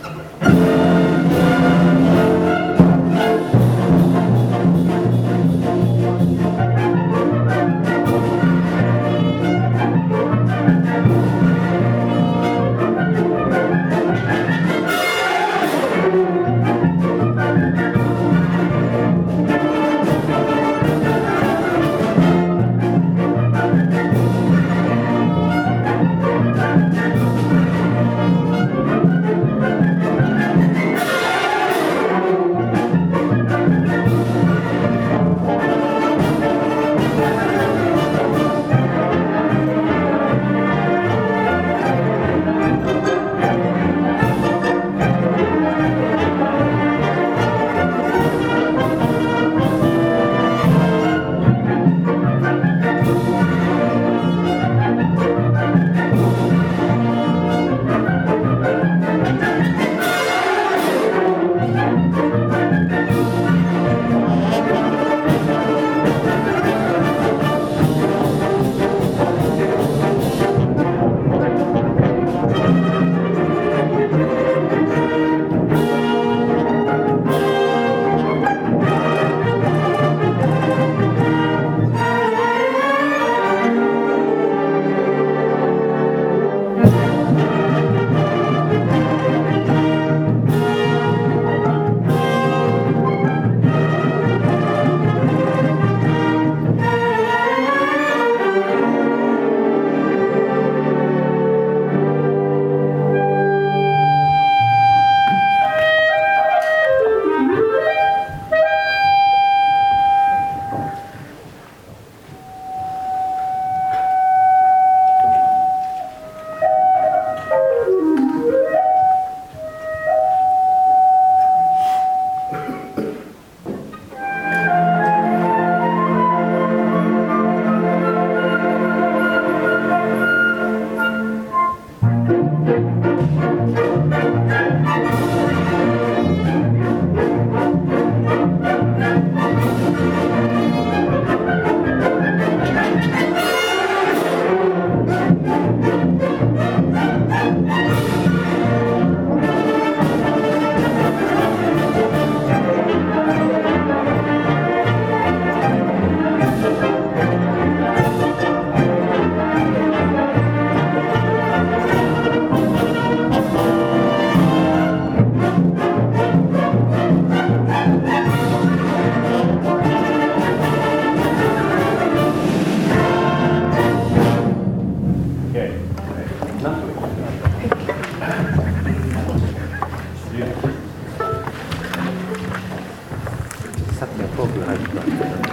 さっきのトークが入ってたんですけど、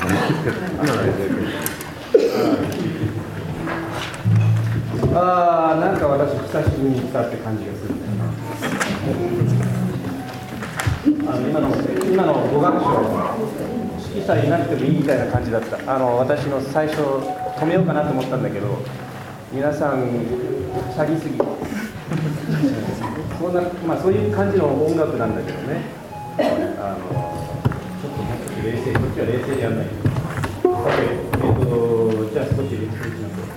なんか私久しぶりに来たって感じがするんだよな。今の語学賞指揮者いなくてもいいみたいな感じだった。私の最初止めようかなと思ったんだけど、皆さんチャリすぎそういう感じの音楽なんだけどね、ちょっともう少し冷静に、こっちは冷静にやらないと。じゃあ少し練習しましょう。